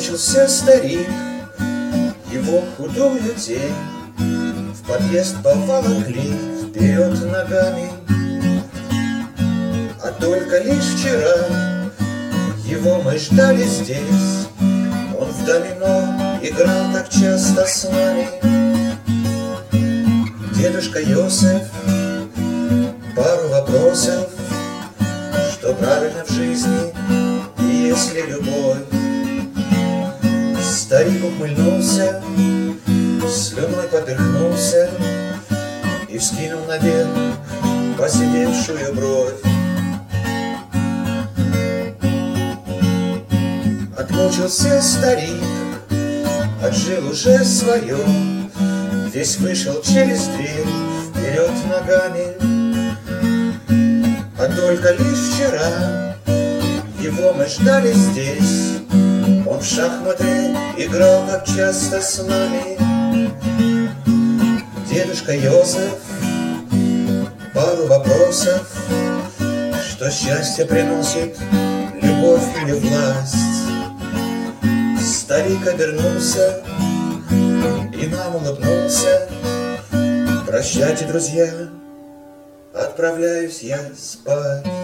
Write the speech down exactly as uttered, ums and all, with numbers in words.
Отмучился старик, его худую тень в подъезд поволокли вперед ногами. А только лишь вчера его мы ждали здесь. Он в домино играл так часто с нами. Дедушка Йосеф, пару вопросов: что правильно в жизни и если любовь? Старик ухмыльнулся, слюной поперхнулся и вскинул наверх посидевшую бровь. Отмучился старик, отжил уже свое, весь вышел через дверь вперед ногами. А только лишь вчера его мы ждали здесь. Он в шахматы играл так часто с нами. Дедушка Йозеф, пару вопросов: что счастье приносит, любовь или власть? Старик обернулся и нам улыбнулся. Прощайте, друзья, отправляюсь я спать.